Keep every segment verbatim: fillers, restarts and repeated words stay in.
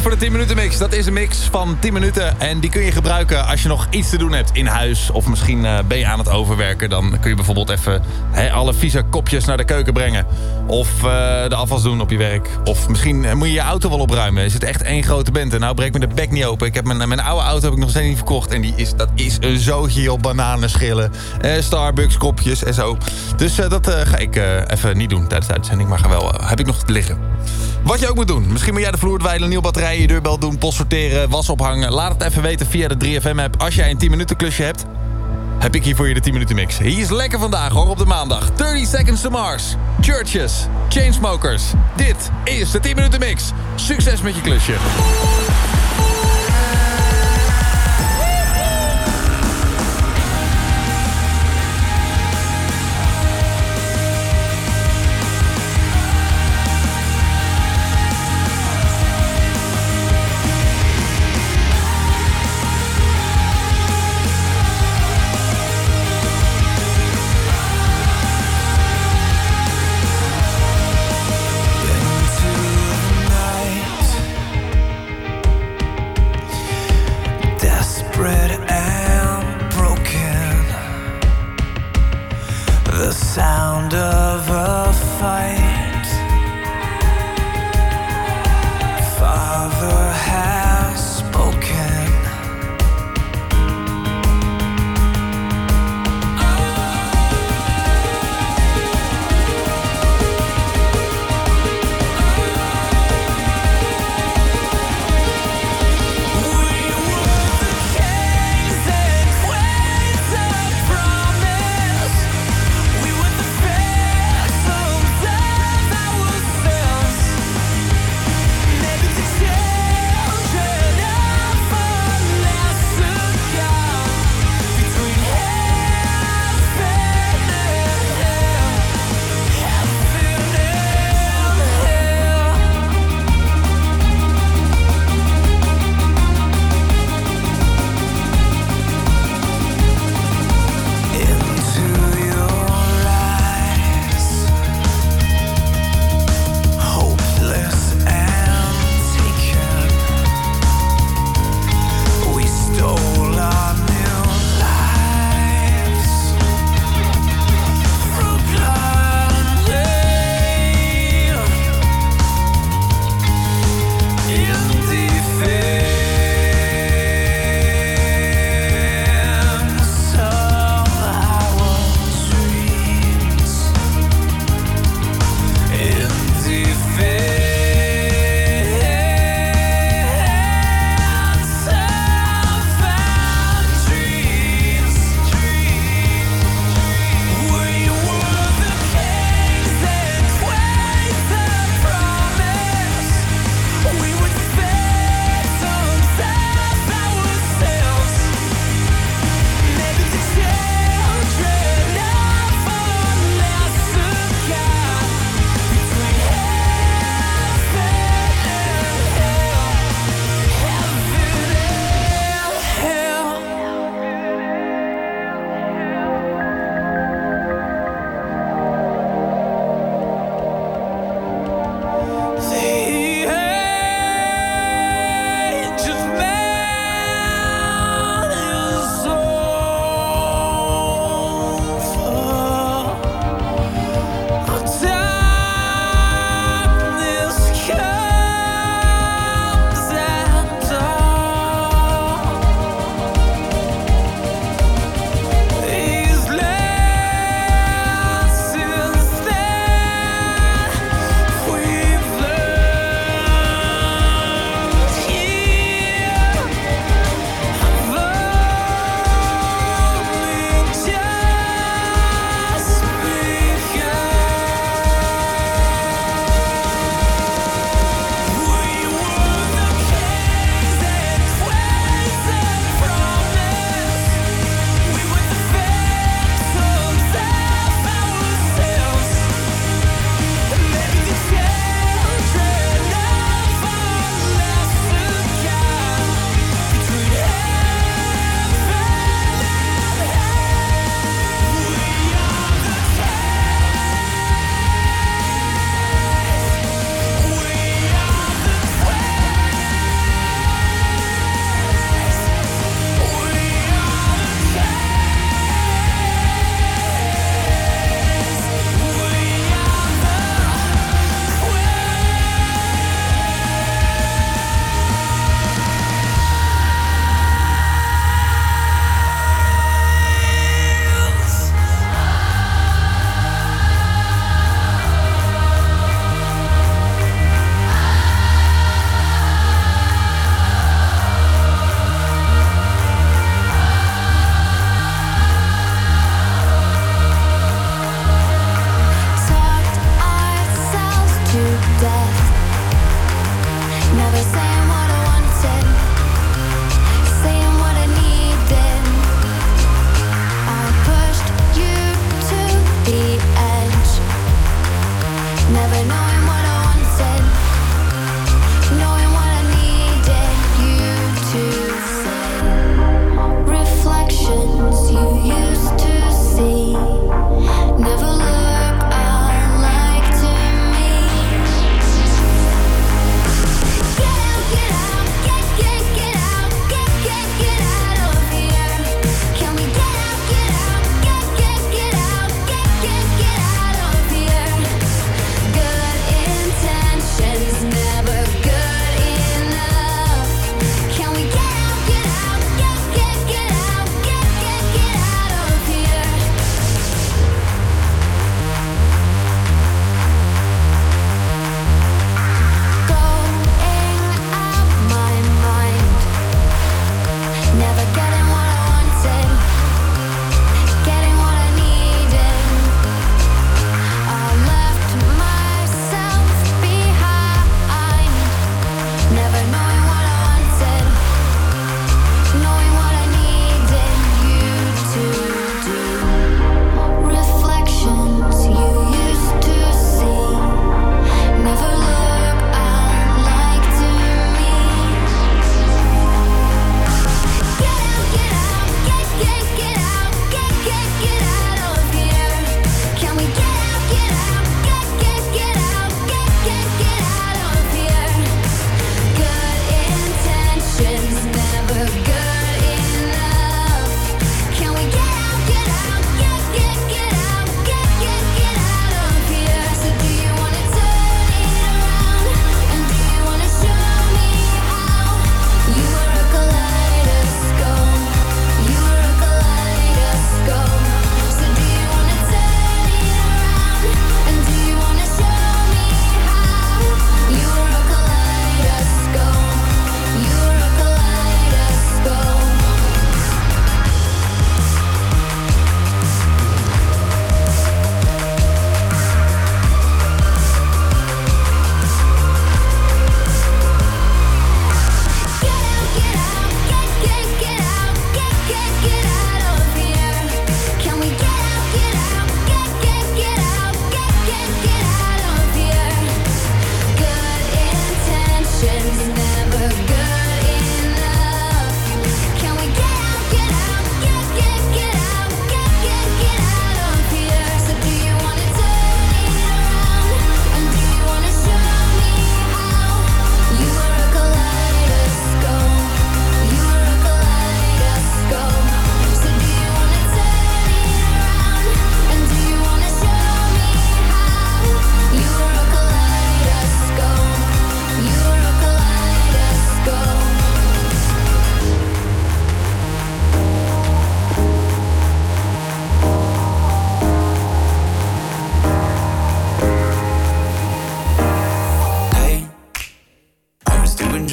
voor de tien minuten mix. Dat is een mix van tien minuten. En die kun je gebruiken als je nog iets te doen hebt in huis. Of misschien uh, ben je aan het overwerken. Dan kun je bijvoorbeeld even he, alle vieze kopjes naar de keuken brengen. Of uh, de afwas doen op je werk. Of misschien uh, moet je je auto wel opruimen. Is het echt één grote bende? Nou, breek me de bek niet open. Ik heb mijn, mijn oude auto heb ik nog steeds niet verkocht. En die is, dat is een zootje op bananenschillen. Uh, Starbucks kopjes en zo. Dus uh, dat uh, ga ik uh, even niet doen tijdens de uitzending. Maar ga wel, uh, heb ik nog te liggen. Wat je ook moet doen. Misschien moet jij de vloer dweilen, nieuwe batterijen, je deurbel doen, post sorteren, was ophangen. Laat het even weten via de drie F M app. Als jij een tien minuten klusje hebt, heb ik hier voor je de tien minuten mix. Hier is lekker vandaag hoor, op de maandag. dertig Seconds to Mars, Churches, Chainsmokers. Dit is de tien minuten mix. Succes met je klusje.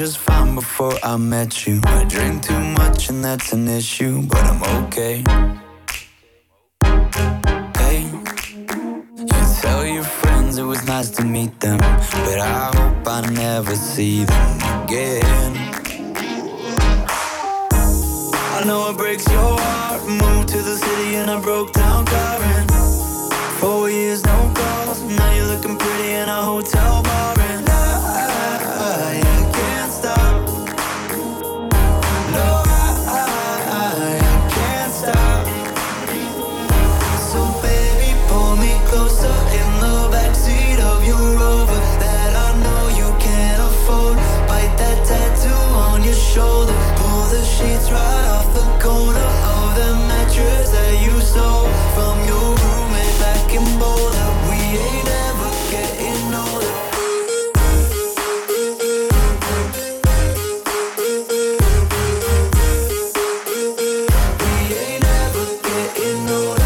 just fine before I met you. I drink too much and that's an issue, but I'm okay. Hey, you tell your friends it was nice to meet them, but I hope I never see them again. I know it breaks your heart. Moved to the city and I broke down crying. Four years, no calls. Now you're looking pretty in a hotel bar. And I, I, I can't stop. No, I, I, I can't stop. So baby, pull me closer in the backseat of your Rover that I know you can't afford. Bite that tattoo on your shoulder. Pull the sheets right off the corner of the mattress that you stole from your roommate back in Boulder. We ain't ever getting older. We ain't ever getting older.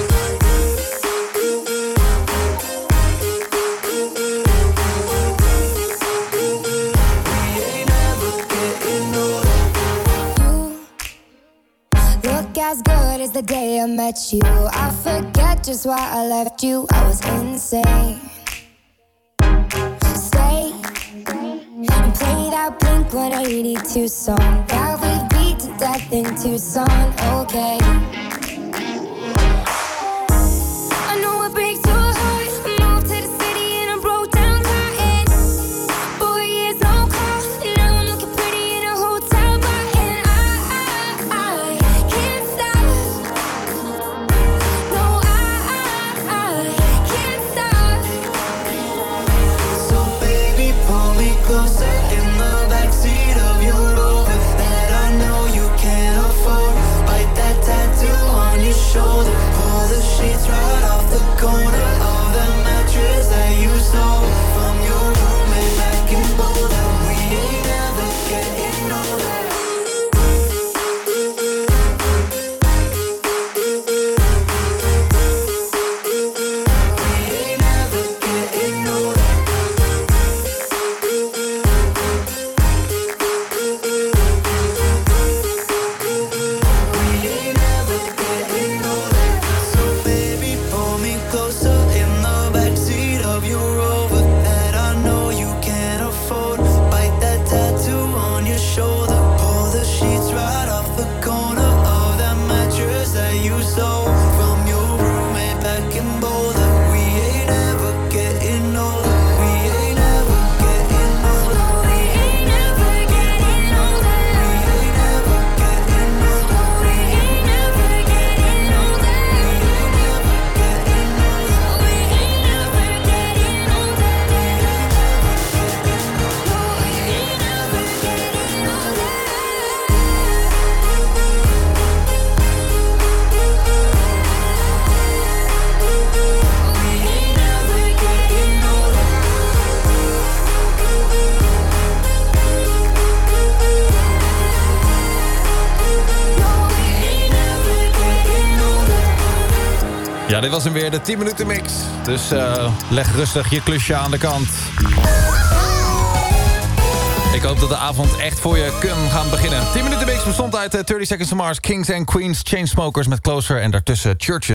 We ain't ever getting older. Look as good as the day I met you. I forget just why I left you. I was insane. Stay and play that Blink one eighty-two song that we beat to death in Tucson. Okay. I know it breaks your heart. I moved to the city and I broke down crying. Four years, no call. Now I'm looking pretty in a hotel bar. And I, I, I can't stop. No, I, I, I can't stop. So baby, pull me closer in the backseat of your Rover that I know you can't afford. Bite that tattoo on your shoulder. Pull the sheets right off the corner of the mattress that you stole from your roommate back in Boulder. We ain't ever getting older. We ain't ever getting older. We ain't ever getting older. So baby, pull me closer in the backseat of your Rover that I know you can't afford. Bite that tattoo on your shoulder. Pull the sheets right off the corner of that mattress that you stole from your roommate back in Boulder. We ain't ever getting older. We ain't ever getting older. We ain't never getting older. We ain't ever getting older. We ain't never getting older. We ain't never getting older. No, we ain't never getting older. We ain't never getting older. No, we ain't never getting older. Ja, dit was hem weer, de tien minuten mix. Dus uh, leg rustig je klusje aan de kant. Ik hoop dat de avond echt voor je kan gaan beginnen. tien minuten mix bestond uit uh, thirty Seconds to Mars, Kings and Queens, Chainsmokers met Closer en daartussen Churches.